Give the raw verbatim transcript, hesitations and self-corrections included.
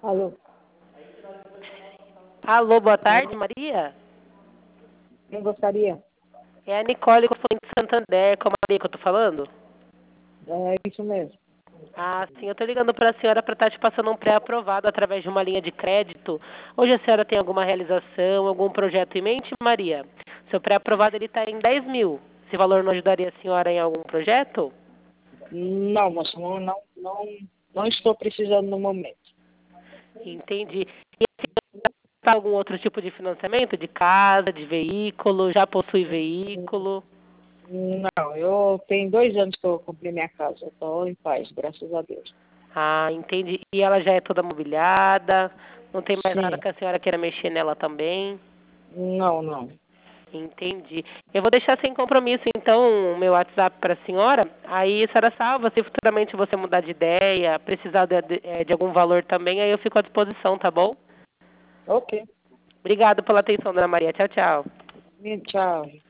Alô? Alô, boa tarde, Maria. Quem gostaria? É a Nicole, que eu falei de Santander. Com a Maria que eu tô falando? É isso mesmo. Ah, sim. Eu tô ligando para a senhora para estar te passando um pré-aprovado através de uma linha de crédito. Hoje a senhora tem alguma realização, algum projeto em mente, Maria? Seu pré-aprovado ele está em dez mil. Esse valor não ajudaria a senhora em algum projeto? Não, moça, não, não, não, não estou precisando no momento. Entendi. E a senhora tá algum outro tipo de financiamento? De casa, de veículo? Já possui veículo? Não, eu tenho dois anos que eu comprei minha casa. Estou em paz, graças a Deus. Ah, entendi. E ela já é toda mobiliada? Não tem mais nada Sim. que a senhora queira mexer nela também? Não, não. Entendi. Eu vou deixar sem compromisso, então, o meu WhatsApp para a senhora. Aí a senhora salva, se futuramente você mudar de ideia, precisar de, de, eh, de algum valor também, aí eu fico à disposição, tá bom? Ok. Obrigado pela atenção, dona Maria. Tchau, tchau. Tchau.